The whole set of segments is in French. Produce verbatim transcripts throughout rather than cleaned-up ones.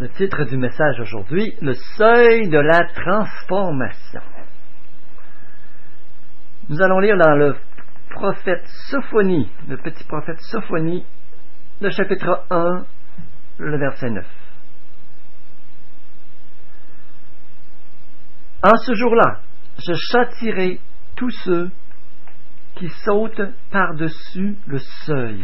Le titre du message aujourd'hui, le seuil de la transformation. Nous allons lire dans le prophète Sophonie, le petit prophète Sophonie, le chapitre un, le verset neuf. En ce jour-là, je châtierai tous ceux qui sautent par-dessus le seuil,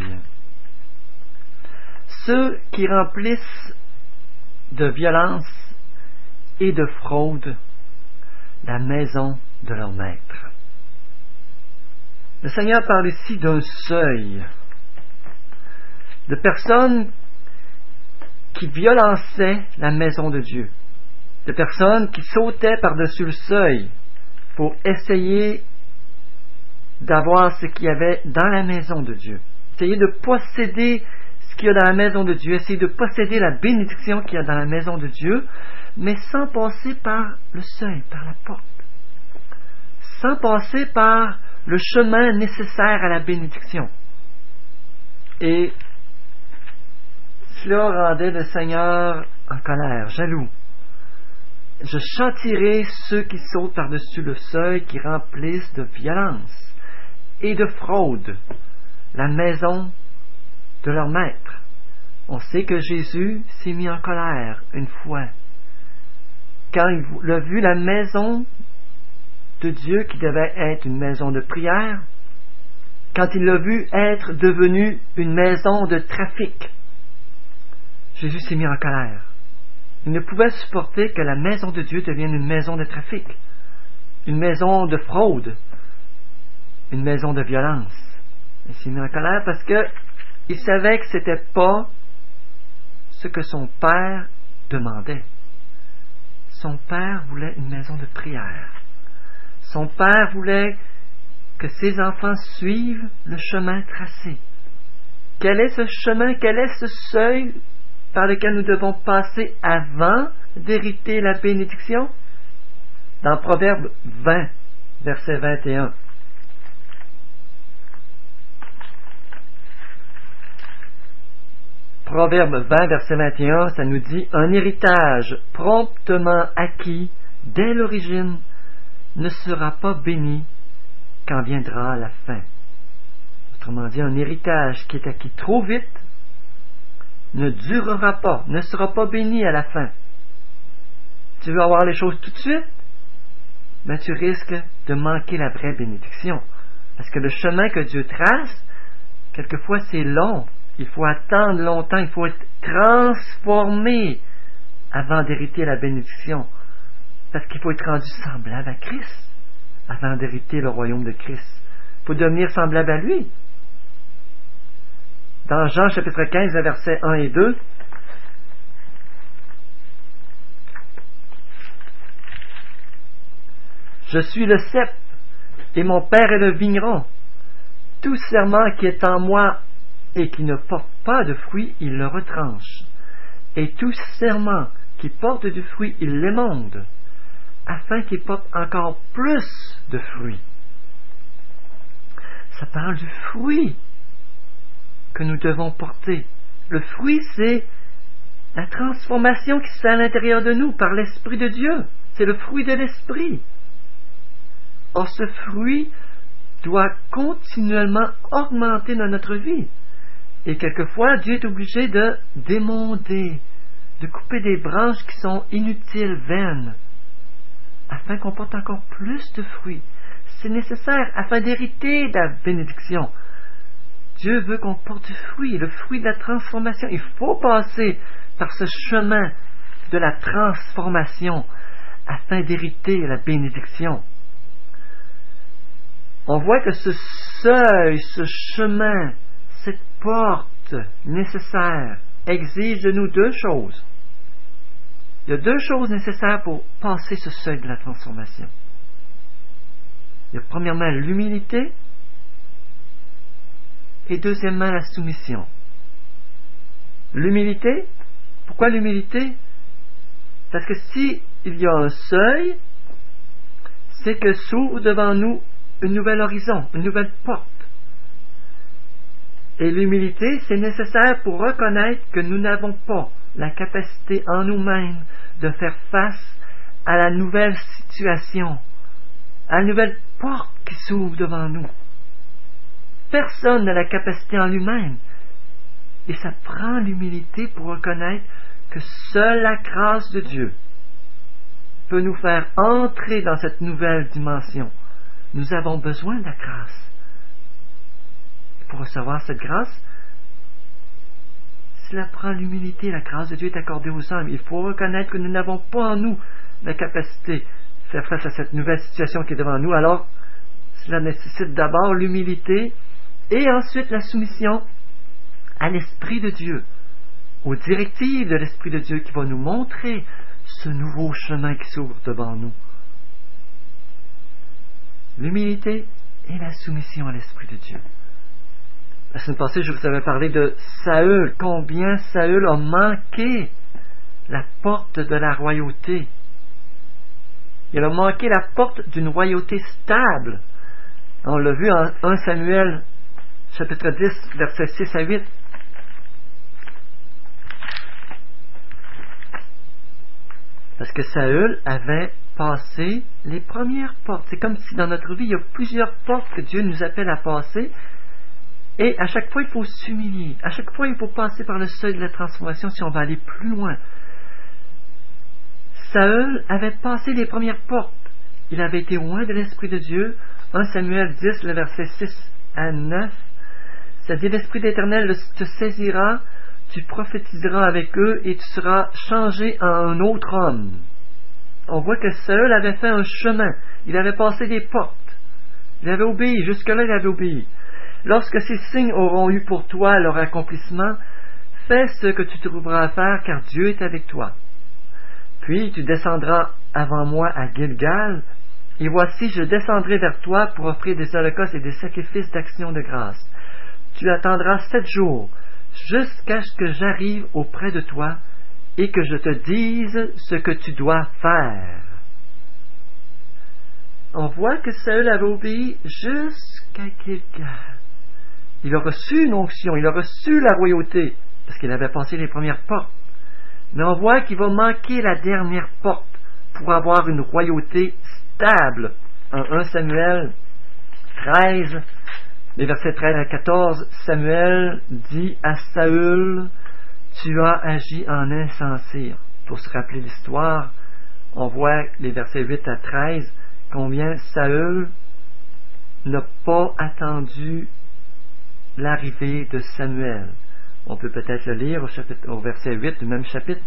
ceux qui remplissent de violence et de fraude la maison de leur maître. Le Seigneur parle ici d'un seuil de personnes qui violençaient la maison de Dieu, de personnes qui sautaient par-dessus le seuil pour essayer d'avoir ce qu'il y avait dans la maison de Dieu, essayer de posséder ce qu'il y a dans la maison de Dieu, essayer de posséder la bénédiction qu'il y a dans la maison de Dieu, mais sans passer par le seuil, par la porte, sans passer par le chemin nécessaire à la bénédiction. Et cela rendait le Seigneur en colère, jaloux. Je châtierai ceux qui sautent par-dessus le seuil, qui remplissent de violence et de fraude la maison de leur maître. On sait que Jésus s'est mis en colère une fois quand il a vu la maison de Dieu qui devait être une maison de prière, quand il l'a vu être devenue une maison de trafic. Jésus s'est mis en colère. Il ne pouvait supporter que la maison de Dieu devienne une maison de trafic, une maison de fraude, une maison de violence. Il s'est mis en colère parce que il savait que ce n'était pas ce que son père demandait. Son père voulait une maison de prière. Son père voulait que ses enfants suivent le chemin tracé. Quel est ce chemin? Quel est ce seuil par lequel nous devons passer avant d'hériter la bénédiction? Dans Proverbe vingt, verset vingt et un. Proverbe vingt, verset vingt et un, ça nous dit « Un héritage promptement acquis dès l'origine ne sera pas béni quand viendra la fin. » Autrement dit, un héritage qui est acquis trop vite ne durera pas, ne sera pas béni à la fin. Tu veux avoir les choses tout de suite? Ben, tu risques de manquer la vraie bénédiction. Parce que le chemin que Dieu trace, quelquefois c'est long. Il faut attendre longtemps, il faut être transformé avant d'hériter la bénédiction. Parce qu'il faut être rendu semblable à Christ avant d'hériter le royaume de Christ. Il faut devenir semblable à lui. Dans Jean chapitre quinze, versets un et deux, je suis le cep et mon père est le vigneron. Tout serment qui est en moi et qui ne porte pas de fruit, il le retranche. Et tout serment qui porte du fruit, il l'émonde, afin qu'il porte encore plus de fruits. Ça parle du fruit que nous devons porter. Le fruit, c'est la transformation qui se fait à l'intérieur de nous par l'Esprit de Dieu. C'est le fruit de l'Esprit. Or, ce fruit doit continuellement augmenter dans notre vie. Et quelquefois, Dieu est obligé de démonder, de couper des branches qui sont inutiles, vaines, afin qu'on porte encore plus de fruits. C'est nécessaire afin d'hériter la bénédiction. Dieu veut qu'on porte du fruit, le fruit de la transformation. Il faut passer par ce chemin de la transformation afin d'hériter la bénédiction. On voit que ce seuil, ce chemin, cette porte nécessaire exige de nous deux choses. Il y a deux choses nécessaires pour passer ce seuil de la transformation. Il y a premièrement l'humilité et deuxièmement la soumission. L'humilité, pourquoi l'humilité? Parce que si il y a un seuil, c'est que s'ouvre devant nous un nouvel horizon, une nouvelle porte. Et l'humilité, c'est nécessaire pour reconnaître que nous n'avons pas la capacité en nous-mêmes de faire face à la nouvelle situation, à la nouvelle porte qui s'ouvre devant nous. Personne n'a la capacité en lui-même. Et ça prend l'humilité pour reconnaître que seule la grâce de Dieu peut nous faire entrer dans cette nouvelle dimension. Nous avons besoin de la grâce. Et pour recevoir cette grâce, cela prend l'humilité. La grâce de Dieu est accordée aux hommes. Il faut reconnaître que nous n'avons pas en nous la capacité de faire face à cette nouvelle situation qui est devant nous. Alors, cela nécessite d'abord l'humilité et ensuite la soumission à l'Esprit de Dieu, aux directives de l'Esprit de Dieu qui va nous montrer ce nouveau chemin qui s'ouvre devant nous. L'humilité et la soumission à l'Esprit de Dieu. La semaine passée, je vous avais parlé de Saül, combien Saül a manqué la porte de la royauté. Il a manqué la porte d'une royauté stable. On l'a vu en premier Samuel, chapitre dix, versets six à huit. Parce que Saül avait passé les premières portes. C'est comme si dans notre vie, il y a plusieurs portes que Dieu nous appelle à passer. Et à chaque fois, il faut s'humilier. À chaque fois, il faut passer par le seuil de la transformation si on va aller plus loin. Saül avait passé les premières portes. Il avait été loin de l'Esprit de Dieu. premier Samuel dix, le verset six à neuf. C'est-à-dire, l'Esprit d'Éternel te saisira, tu prophétiseras avec eux et tu seras changé en un autre homme. On voit que Saül avait fait un chemin. Il avait passé des portes. Il avait obéi. Jusque-là, il avait obéi. Lorsque ces signes auront eu pour toi leur accomplissement, fais ce que tu trouveras à faire, car Dieu est avec toi. Puis tu descendras avant moi à Gilgal, et voici, je descendrai vers toi pour offrir des holocaustes et des sacrifices d'action de grâce. Tu attendras sept jours, jusqu'à ce que j'arrive auprès de toi, et que je te dise ce que tu dois faire. On voit que Saül avait obéi jusqu'à Gilgal. Il a reçu une onction, il a reçu la royauté, parce qu'il avait passé les premières portes. Mais on voit qu'il va manquer la dernière porte pour avoir une royauté stable. En premier Samuel treize, les versets treize à quatorze, Samuel dit à Saül, « Tu as agi en insensé. » Pour se rappeler l'histoire, on voit les versets huit à treize, combien Saül n'a pas attendu l'arrivée de Samuel. On peut peut-être le lire au, chapitre, au verset huit du même chapitre.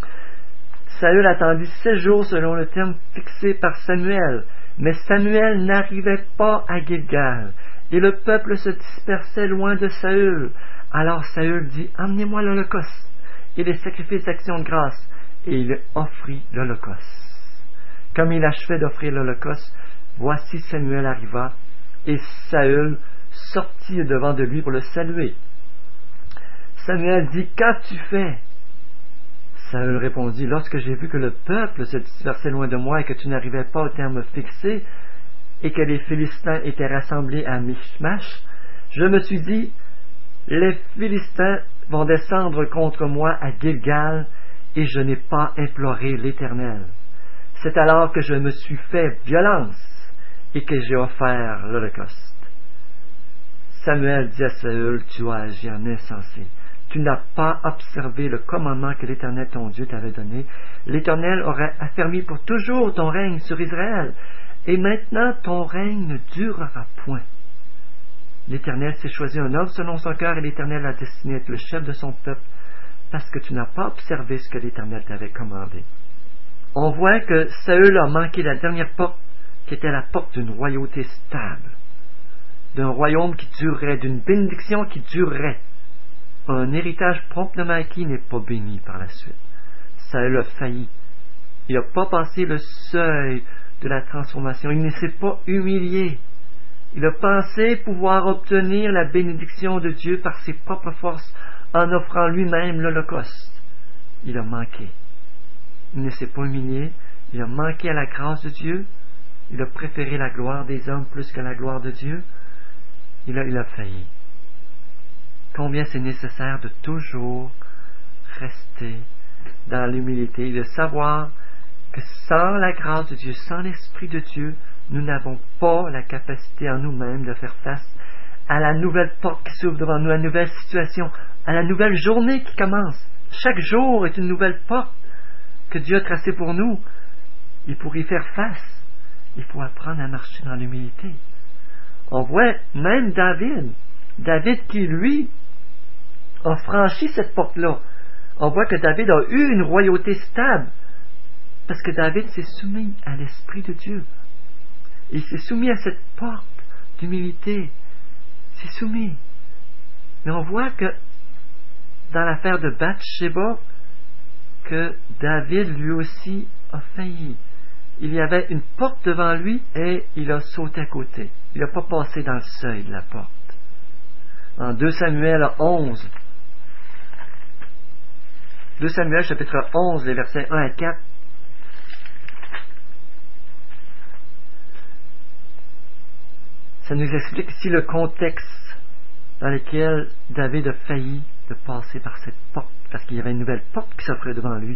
Saül attendit sept jours selon le terme fixé par Samuel, mais Samuel n'arrivait pas à Gilgal, et le peuple se dispersait loin de Saül. Alors Saül dit, « Amenez-moi l'holocauste et les sacrifices d'action de grâce. » Et il offrit l'holocauste. Comme il achevait d'offrir l'holocauste, voici Samuel arriva, et Saül sortit devant de lui pour le saluer. Samuel dit, « Qu'as-tu fait » Saül répondit, « Lorsque j'ai vu que le peuple se dispersait loin de moi et que tu n'arrivais pas au terme fixé et que les Philistins étaient rassemblés à Michmash, je me suis dit, les Philistins vont descendre contre moi à Gilgal et je n'ai pas imploré l'Éternel. C'est alors que je me suis fait violence et que j'ai offert l'holocauste. » Samuel dit à Saül, « Tu as agi en insensé. Tu n'as pas observé le commandement que l'Éternel ton Dieu t'avait donné. L'Éternel aurait affermi pour toujours ton règne sur Israël. Et maintenant ton règne ne durera point. L'Éternel s'est choisi un homme selon son cœur et l'Éternel a destiné à être le chef de son peuple parce que tu n'as pas observé ce que l'Éternel t'avait commandé. » On voit que Saül a manqué la dernière porte qui était la porte d'une royauté stable, d'un royaume qui durerait, d'une bénédiction qui durerait. Un héritage promptement acquis n'est pas béni par la suite. Saül a failli. Il n'a pas passé le seuil de la transformation. Il ne s'est pas humilié. Il a pensé pouvoir obtenir la bénédiction de Dieu par ses propres forces en offrant lui-même l'holocauste. Il a manqué. Il ne s'est pas humilié. Il a manqué à la grâce de Dieu. Il a préféré la gloire des hommes plus que la gloire de Dieu. Il a, il a failli. Combien c'est nécessaire de toujours rester dans l'humilité, de savoir que sans la grâce de Dieu, sans l'Esprit de Dieu, nous n'avons pas la capacité en nous-mêmes de faire face à la nouvelle porte qui s'ouvre devant nous, à la nouvelle situation, à la nouvelle journée qui commence. Chaque jour est une nouvelle porte que Dieu a tracée pour nous. Et pour y faire face, il faut apprendre à marcher dans l'humilité. On voit même David, David qui, lui, a franchi cette porte-là. On voit que David a eu une royauté stable parce que David s'est soumis à l'Esprit de Dieu. Il s'est soumis à cette porte d'humilité. Il s'est soumis. Mais on voit que dans l'affaire de Bathsheba, que David lui aussi a failli. Il y avait une porte devant lui et il a sauté à côté. Il n'a pas passé dans le seuil de la porte. En deux Samuel onze, deux Samuel chapitre onze, les versets un à quatre, ça nous explique ici le contexte dans lequel David a failli de passer par cette porte, parce qu'il y avait une nouvelle porte qui s'offrait devant lui.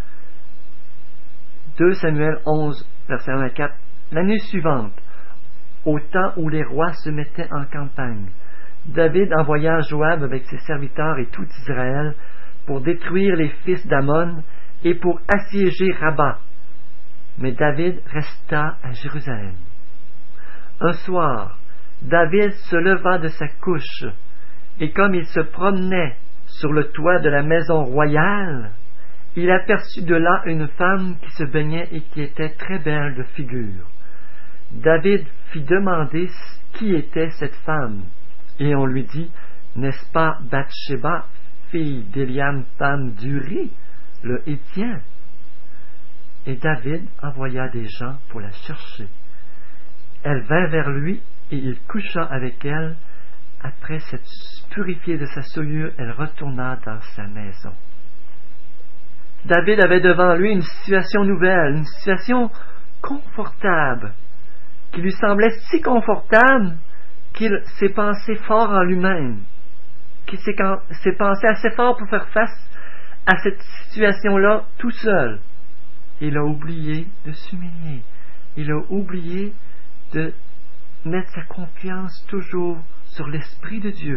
deux Samuel onze, versets un à quatre. L'année suivante, au temps où les rois se mettaient en campagne, David envoya Joab avec ses serviteurs et tout Israël pour détruire les fils d'Ammon et pour assiéger Rabat. Mais David resta à Jérusalem. Un soir, David se leva de sa couche, et comme il se promenait sur le toit de la maison royale, il aperçut de là une femme qui se baignait et qui était très belle de figure. David fit demander qui était cette femme, et on lui dit, n'est-ce pas Bathsheba, fille d'Éliam, femme d'Uri, le Héthien? Et David envoya des gens pour la chercher. Elle vint vers lui, et il coucha avec elle. Après s'être purifiée de sa souillure, elle retourna dans sa maison. David avait devant lui une situation nouvelle, une situation confortable, qui lui semblait si confortable qu'il s'est pensé fort en lui-même, qu'il s'est, s'est pensé assez fort pour faire face à cette situation-là tout seul. Il a oublié de s'humilier. Il a oublié de mettre sa confiance toujours sur l'Esprit de Dieu.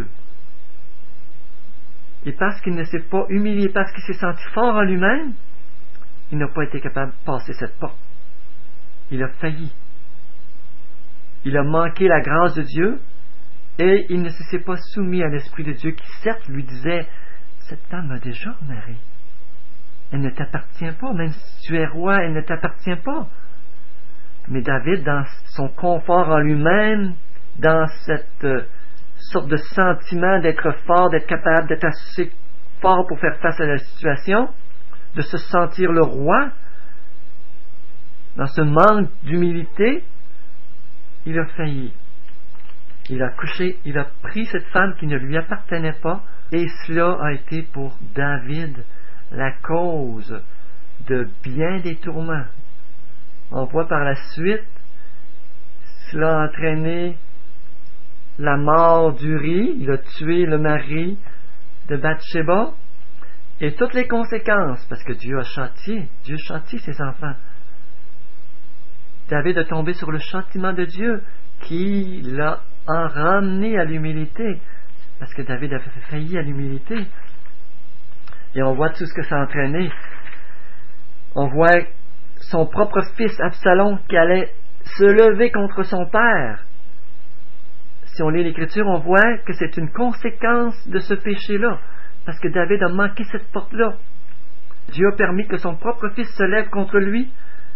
Et parce qu'il ne s'est pas humilié, parce qu'il s'est senti fort en lui-même, il n'a pas été capable de passer cette porte. Il a failli. Il a manqué la grâce de Dieu et il ne s'est pas soumis à l'Esprit de Dieu qui, certes, lui disait « Cette femme a déjà marié. Elle ne t'appartient pas, même si tu es roi, elle ne t'appartient pas. » Mais David, dans son confort en lui-même, dans cette euh, sorte de sentiment d'être fort, d'être capable d'être assez fort pour faire face à la situation, de se sentir le roi, dans ce manque d'humilité, il a failli. Il a couché, il a pris cette femme qui ne lui appartenait pas, et cela a été pour David la cause de bien des tourments. On voit par la suite, cela a entraîné la mort d'Uri, il a tué le mari de Bathsheba, et toutes les conséquences, parce que Dieu a châtié, Dieu châtie ses enfants. David a tombé sur le châtiment de Dieu qui l'a en ramené à l'humilité, parce que David a failli à l'humilité. Et on voit tout ce que ça a entraîné. On voit son propre fils Absalom qui allait se lever contre son père. Si on lit l'Écriture, on voit que c'est une conséquence de ce péché-là, parce que David a manqué cette porte-là. Dieu a permis que son propre fils se lève contre lui,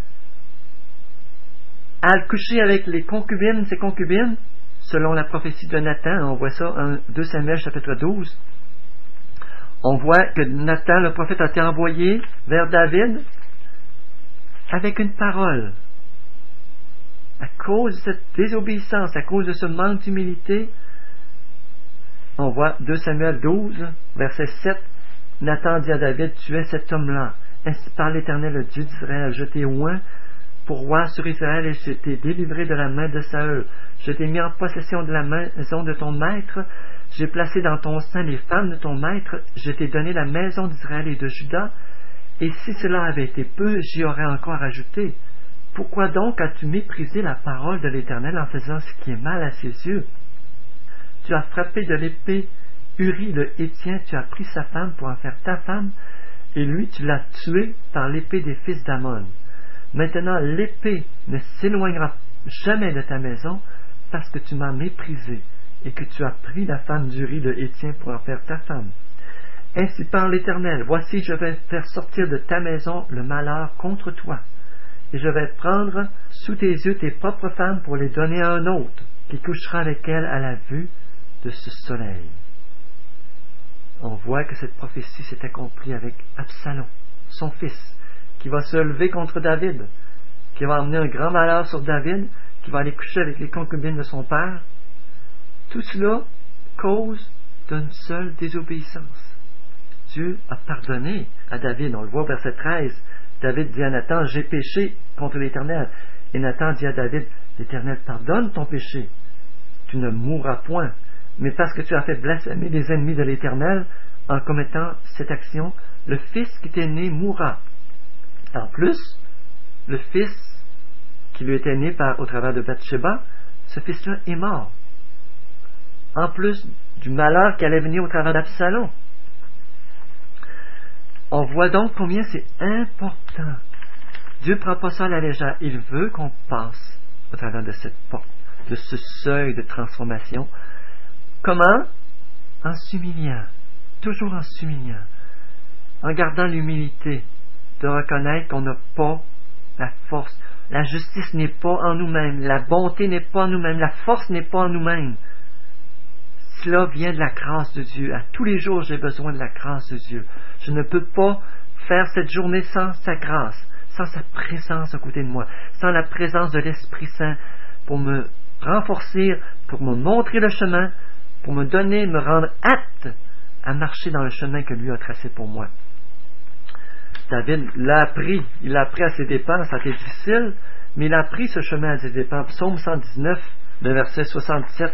à le coucher avec les concubines, ses concubines, selon la prophétie de Nathan. On voit ça en deux Samuel chapitre douze. On voit que Nathan, le prophète, a été envoyé vers David avec une parole. À cause de cette désobéissance, à cause de ce manque d'humilité, on voit deux Samuel douze, verset sept, Nathan dit à David, tu es cet homme-là. Ainsi parle l'Éternel, le Dieu d'Israël. Je t'ai oint pour roi sur Israël et je t'ai délivré de la main de Saül. Je t'ai mis en possession de la maison de ton maître. J'ai placé dans ton sein les femmes de ton maître. Je t'ai donné la maison d'Israël et de Juda. Et si cela avait été peu, j'y aurais encore ajouté. Pourquoi donc as-tu méprisé la parole de l'Éternel en faisant ce qui est mal à ses yeux? Tu as frappé de l'épée Uri le Hétien, tu as pris sa femme pour en faire ta femme, et lui tu l'as tué par l'épée des fils d'Ammon. Maintenant l'épée ne s'éloignera jamais de ta maison, parce que tu m'as méprisé, et que tu as pris la femme d'Uri le Hétien pour en faire ta femme. Ainsi parle l'Éternel, voici je vais faire sortir de ta maison le malheur contre toi, et je vais prendre sous tes yeux tes propres femmes pour les donner à un autre, qui couchera avec elles à la vue de ce soleil. On voit que cette prophétie s'est accomplie avec Absalom, son fils, qui va se lever contre David, qui va emmener un grand malheur sur David, qui va aller coucher avec les concubines de son père. Tout cela cause d'une seule désobéissance. Dieu a pardonné à David, on le voit au verset treize. David dit à Nathan, j'ai péché contre l'Éternel. Et Nathan dit à David, l'Éternel pardonne ton péché. Tu ne mourras point. Mais parce que tu as fait blasphémer les ennemis de l'Éternel, en commettant cette action, le fils qui t'est né mourra. En plus, le fils qui lui était né par, au travers de Bathsheba, ce fils-là est mort. En plus du malheur qui allait venir au travers d'Absalom. On voit donc combien c'est important. Dieu ne prend pas ça à la légère. Il veut qu'on passe au travers de cette porte, de ce seuil de transformation. Comment? En s'humiliant. Toujours en s'humiliant. En gardant l'humilité de reconnaître qu'on n'a pas la force. La justice n'est pas en nous-mêmes. La bonté n'est pas en nous-mêmes. La force n'est pas en nous-mêmes. Cela vient de la grâce de Dieu. À tous les jours, j'ai besoin de la grâce de Dieu. Je ne peux pas faire cette journée sans sa grâce, sans sa présence à côté de moi, sans la présence de l'Esprit Saint pour me renforcer, pour me montrer le chemin, pour me donner, me rendre apte à marcher dans le chemin que lui a tracé pour moi. David l'a appris, il l'a appris à ses dépens, ça a été difficile, mais il a appris ce chemin à ses dépens. Psaume cent dix-neuf, le verset soixante-sept.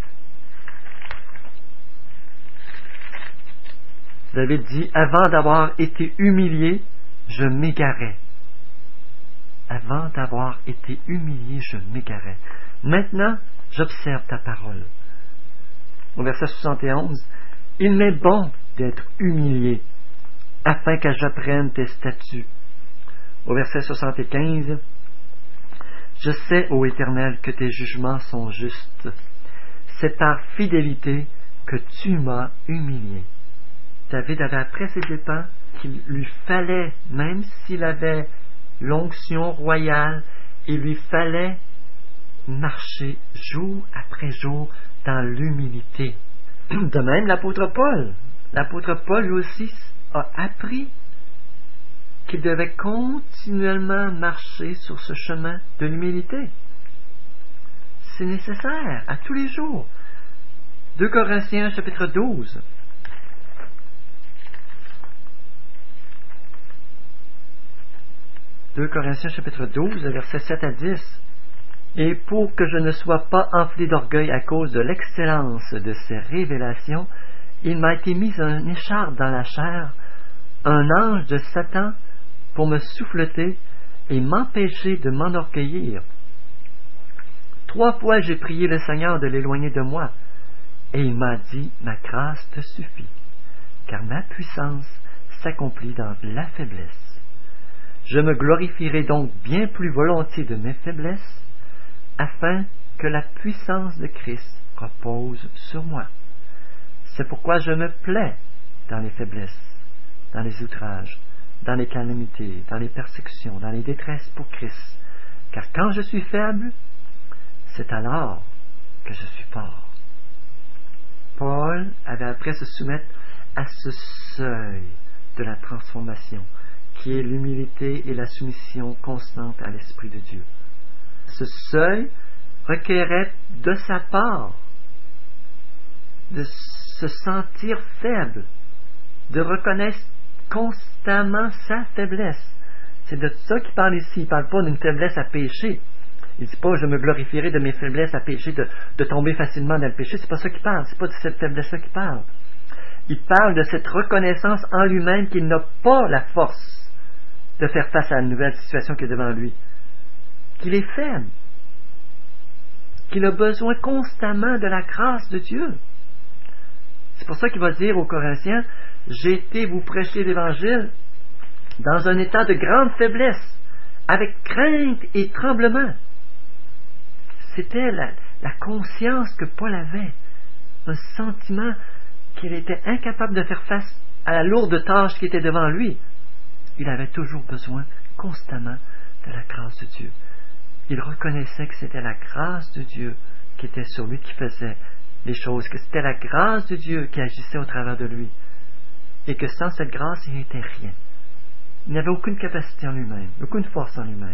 David dit, avant d'avoir été humilié, je m'égarais. Avant d'avoir été humilié, je m'égarais. Maintenant, j'observe ta parole. Au verset soixante et onze, il m'est bon d'être humilié, afin que j'apprenne tes statuts. Au verset soixante-quinze, je sais, ô Éternel, que tes jugements sont justes. C'est par fidélité que tu m'as humilié. David avait appris à ses dépens qu'il lui fallait, même s'il avait l'onction royale, il lui fallait marcher jour après jour dans l'humilité. De même, l'apôtre Paul, l'apôtre Paul lui aussi a appris qu'il devait continuellement marcher sur ce chemin de l'humilité. C'est nécessaire, à tous les jours. deux Corinthiens, chapitre douze. deux Corinthiens chapitre douze, versets sept à dix. Et pour que je ne sois pas enflé d'orgueil à cause de l'excellence de ces révélations, il m'a été mis un écharpe dans la chair, un ange de Satan pour me souffleter et m'empêcher de m'enorgueillir. Trois fois j'ai prié le Seigneur de l'éloigner de moi, et il m'a dit, ma grâce te suffit, car ma puissance s'accomplit dans la faiblesse. Je me glorifierai donc bien plus volontiers de mes faiblesses, afin que la puissance de Christ repose sur moi. C'est pourquoi je me plais dans les faiblesses, dans les outrages, dans les calamités, dans les persécutions, dans les détresses pour Christ. Car quand je suis faible, c'est alors que je suis fort. Paul avait appris à se soumettre à ce seuil de la transformation, qui est l'humilité et la soumission constante à l'Esprit de Dieu. Ce seuil requérait de sa part de se sentir faible, de reconnaître constamment sa faiblesse. C'est de ça qu'il parle ici. Il ne parle pas d'une faiblesse à pécher. Il ne dit pas « je me glorifierai de mes faiblesses à pécher, de, de tomber facilement dans le péché ». C'est pas ça qu'il parle. C'est pas de cette faiblesse-là qu'il parle. Il parle de cette reconnaissance en lui-même qu'il n'a pas la force de faire face à la nouvelle situation qui est devant lui, qu'il est faible, qu'il a besoin constamment de la grâce de Dieu. C'est pour ça qu'il va dire aux Corinthiens, « J'ai été vous prêcher l'Évangile dans un état de grande faiblesse, avec crainte et tremblement. » C'était la, la conscience que Paul avait, un sentiment qu'il était incapable de faire face à la lourde tâche qui était devant lui. Il avait toujours besoin, constamment, de la grâce de Dieu. Il reconnaissait que c'était la grâce de Dieu qui était sur lui, qui faisait les choses, que c'était la grâce de Dieu qui agissait au travers de lui, et que sans cette grâce, il n'était rien. Il n'avait aucune capacité en lui-même, aucune force en lui-même.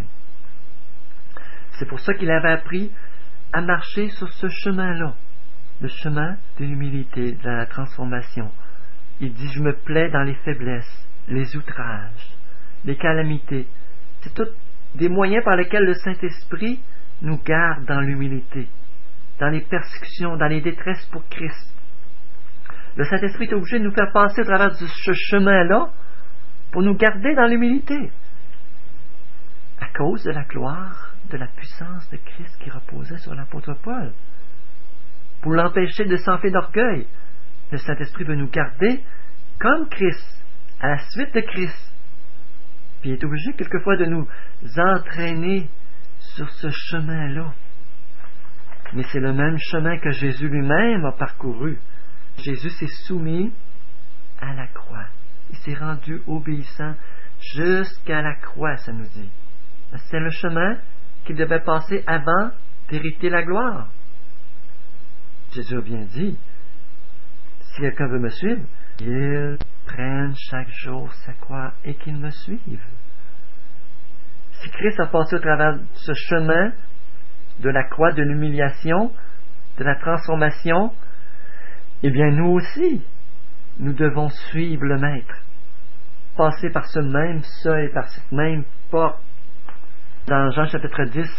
C'est pour ça qu'il avait appris à marcher sur ce chemin-là, le chemin de l'humilité, de la transformation. Il dit, je me plais dans les faiblesses, les outrages, les calamités. C'est tous des moyens par lesquels le Saint-Esprit nous garde dans l'humilité, dans les persécutions, dans les détresses pour Christ. Le Saint-Esprit est obligé de nous faire passer au travers de ce chemin-là pour nous garder dans l'humilité, à cause de la gloire, de la puissance de Christ qui reposait sur l'apôtre Paul. Pour l'empêcher de s'enfler d'orgueil, le Saint-Esprit veut nous garder comme Christ, à la suite de Christ. Puis il est obligé quelquefois de nous entraîner sur ce chemin-là. Mais c'est le même chemin que Jésus lui-même a parcouru. Jésus s'est soumis à la croix. Il s'est rendu obéissant jusqu'à la croix, ça nous dit. C'est le chemin qu'il devait passer avant d'hériter la gloire. Jésus a bien dit, si quelqu'un veut me suivre, qu'il prenne chaque jour sa croix et qu'il me suive. Si Christ a passé au travers de ce chemin de la croix, de l'humiliation, de la transformation, eh bien nous aussi, nous devons suivre le Maître, passer par ce même seuil, par cette même porte. Dans Jean chapitre dix,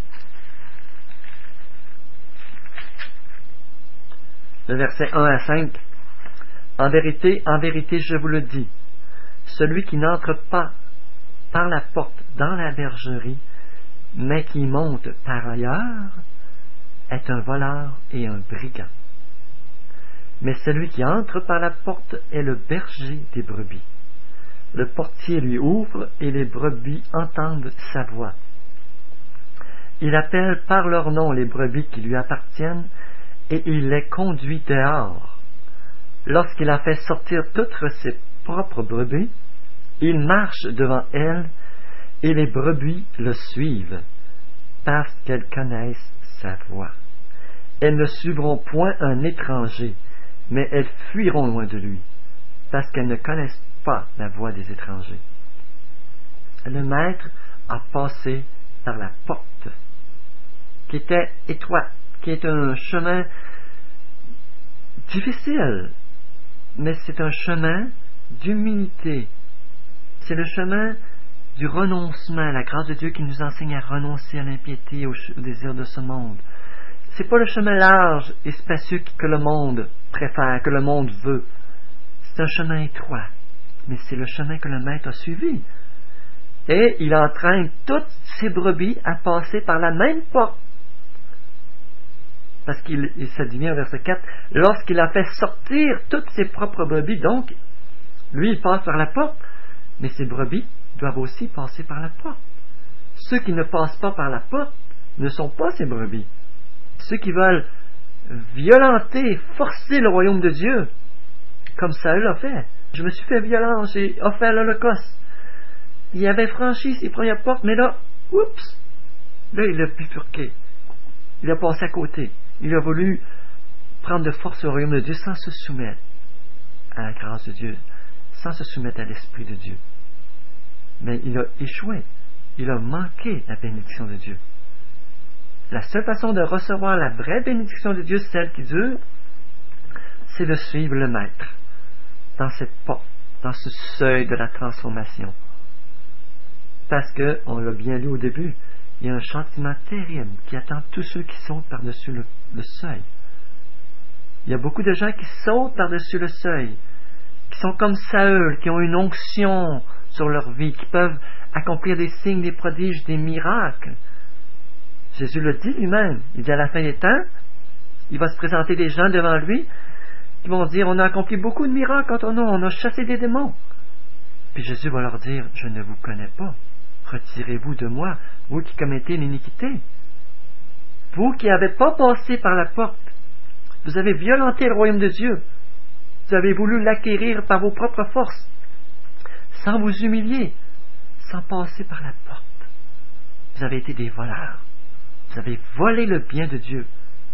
le verset un à cinq, « En vérité, en vérité, je vous le dis, celui qui n'entre pas par la porte dans la bergerie, mais qui monte par ailleurs, est un voleur et un brigand. Mais celui qui entre par la porte est le berger des brebis. Le portier lui ouvre et les brebis entendent sa voix. Il appelle par leur nom les brebis qui lui appartiennent et il les conduit dehors. Lorsqu'il a fait sortir toutes ses propres brebis, il marche devant elles et les brebis le suivent parce qu'elles connaissent sa voix. Elles ne suivront point un étranger, mais elles fuiront loin de lui parce qu'elles ne connaissent pas la voix des étrangers. Le Maître a passé par la porte, qui était étroite, qui est un chemin difficile, mais c'est un chemin d'humilité. C'est le chemin du renoncement, la grâce de Dieu qui nous enseigne à renoncer à l'impiété, au, au désir de ce monde. C'est pas le chemin large et spacieux que le monde préfère, que le monde veut. C'est un chemin étroit, mais c'est le chemin que le Maître a suivi. Et il entraîne toutes ses brebis à passer par la même porte. Parce qu'il il se dit bien au verset quatre, lorsqu'il a fait sortir toutes ses propres brebis, donc, lui il passe par la porte, mais ses brebis doivent aussi passer par la porte. Ceux qui ne passent pas par la porte ne sont pas ses brebis. Ceux qui veulent violenter, forcer le royaume de Dieu, comme Saül a fait. Je me suis fait violence, j'ai offert l'Holocauste. Il avait franchi ses premières portes, mais là, oups, là il a bifurqué. Il a passé à côté. Il a voulu prendre de force au royaume de Dieu sans se soumettre à la grâce de Dieu, sans se soumettre à l'Esprit de Dieu. Mais il a échoué. Il a manqué la bénédiction de Dieu. La seule façon de recevoir la vraie bénédiction de Dieu, celle qui dure, c'est de suivre le Maître dans cette porte, dans ce seuil de la transformation. Parce que, on l'a bien lu au début, il y a un châtiment terrible qui attend tous ceux qui sautent par-dessus le, le seuil. Il y a beaucoup de gens qui sautent par-dessus le seuil, qui sont comme Saül, qui ont une onction sur leur vie, qui peuvent accomplir des signes, des prodiges, des miracles. Jésus le dit lui-même. Il dit à la fin des temps, il va se présenter des gens devant lui qui vont dire, on a accompli beaucoup de miracles en ton nom, on a chassé des démons. Puis Jésus va leur dire, je ne vous connais pas. Retirez-vous de moi, vous qui commettez l'iniquité. Vous qui n'avez pas passé par la porte. Vous avez violenté le royaume de Dieu. Vous avez voulu l'acquérir par vos propres forces, sans vous humilier, sans passer par la porte. Vous avez été des voleurs. Vous avez volé le bien de Dieu.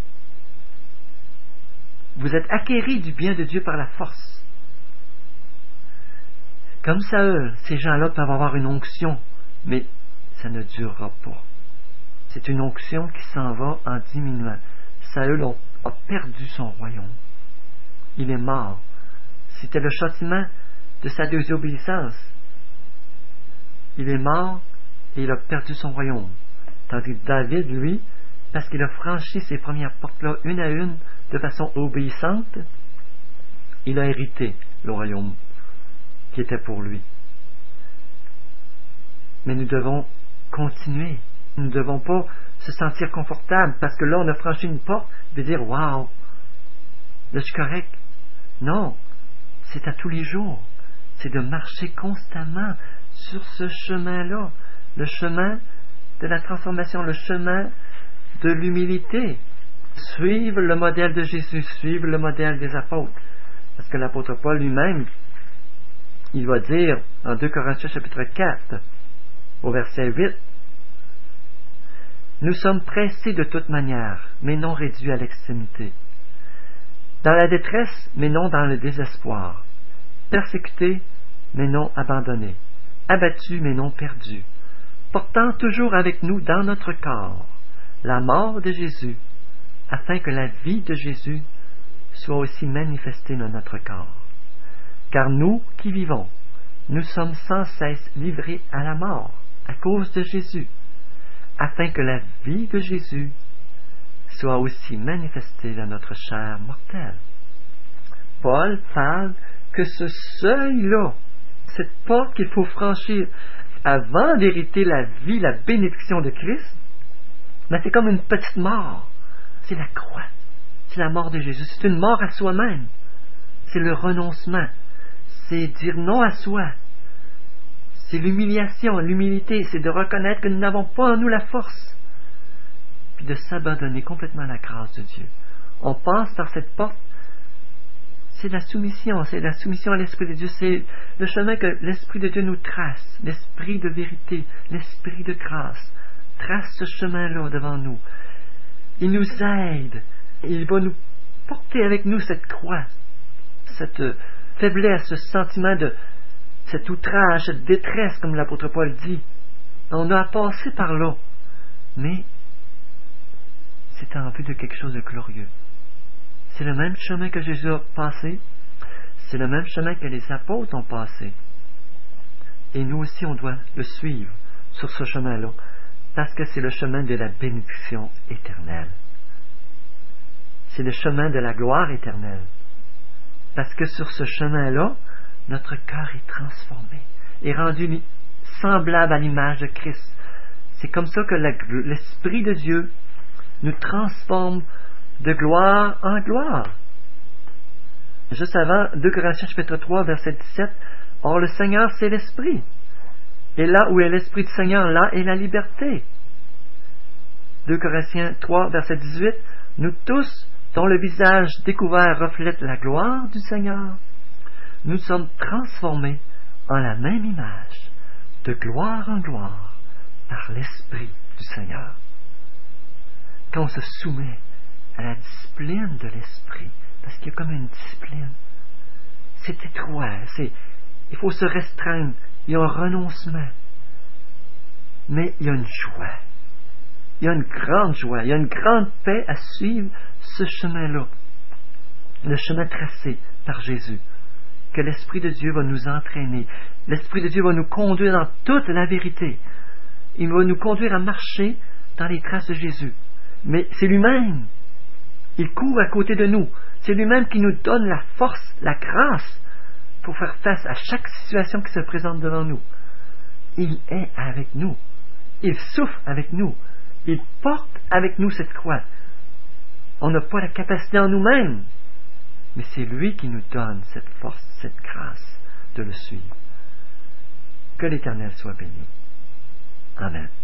Vous êtes acquéris du bien de Dieu par la force. Comme Saül, ces gens-là peuvent avoir une onction, mais ça ne durera pas. C'est une onction qui s'en va en diminuant. Saül a perdu son royaume. Il est mort. C'était le châtiment de sa désobéissance. Il est mort et il a perdu son royaume. Tandis que David, lui, parce qu'il a franchi ces premières portes-là une à une de façon obéissante, il a hérité le royaume qui était pour lui. Mais nous devons continuer. Nous ne devons pas se sentir confortable parce que là, on a franchi une porte et dire « Wow, là, je suis correct ». Non, c'est à tous les jours. C'est de marcher constamment sur ce chemin-là. Le chemin de la transformation, le chemin de l'humilité. Suivre le modèle de Jésus, suivre le modèle des apôtres. Parce que l'apôtre Paul lui-même, il va dire en deux Corinthiens chapitre quatre, au verset huit, « Nous sommes pressés de toute manière, mais non réduits à l'extrémité. Dans la détresse, mais non dans le désespoir. Persécutés, mais non abandonnés. Abattus, mais non perdus. Portant toujours avec nous dans notre corps la mort de Jésus, afin que la vie de Jésus soit aussi manifestée dans notre corps. Car nous qui vivons, nous sommes sans cesse livrés à la mort à cause de Jésus, afin que la vie de Jésus soit aussi manifestée dans notre chair mortelle. » Paul parle que ce seuil-là, cette porte qu'il faut franchir avant d'hériter la vie, la bénédiction de Christ, mais c'est comme une petite mort. C'est la croix. C'est la mort de Jésus. C'est une mort à soi-même. C'est le renoncement. C'est dire non à soi. C'est l'humiliation, l'humilité. C'est de reconnaître que nous n'avons pas en nous la force. Puis de s'abandonner complètement à la grâce de Dieu. On passe par cette porte. C'est la soumission. C'est la soumission à l'Esprit de Dieu. C'est le chemin que l'Esprit de Dieu nous trace. L'Esprit de vérité. L'Esprit de grâce. Trace ce chemin-là devant nous. Il nous aide. Il va nous porter avec nous cette croix, cette faiblesse, ce sentiment de cet outrage, cette détresse, comme l'apôtre Paul dit. On a passé par là, mais c'est en vue de quelque chose de glorieux. C'est le même chemin que Jésus a passé, c'est le même chemin que les apôtres ont passé. Et nous aussi, on doit le suivre sur ce chemin-là, parce que c'est le chemin de la bénédiction éternelle. C'est le chemin de la gloire éternelle. Parce que sur ce chemin-là, notre cœur est transformé, est rendu semblable à l'image de Christ. C'est comme ça que la, l'Esprit de Dieu nous transforme de gloire en gloire. Juste avant, deux Corinthiens chapitre trois, verset dix-sept, « Or le Seigneur, c'est l'Esprit. Et là où est l'Esprit du Seigneur, là est la liberté. » deux Corinthiens trois, verset dix-huit, « Nous tous, dont le visage découvert reflète la gloire du Seigneur, nous sommes transformés en la même image, de gloire en gloire, par l'Esprit du Seigneur. » Quand on se soumet à la discipline de l'Esprit, parce qu'il y a comme une discipline, c'est étroit, c'est, il faut se restreindre, il y a un renoncement, mais il y a une joie. Il y a une grande joie, il y a une grande paix à suivre ce chemin-là, le chemin tracé par Jésus, que l'Esprit de Dieu va nous entraîner. L'Esprit de Dieu va nous conduire dans toute la vérité. Il va nous conduire à marcher dans les traces de Jésus. Mais c'est lui-même. Il court à côté de nous. C'est lui-même qui nous donne la force, la grâce pour faire face à chaque situation qui se présente devant nous. Il est avec nous. Il souffre avec nous. Il porte avec nous cette croix. On n'a pas la capacité en nous-mêmes, mais c'est lui qui nous donne cette force, cette grâce de le suivre. Que l'Éternel soit béni. Amen.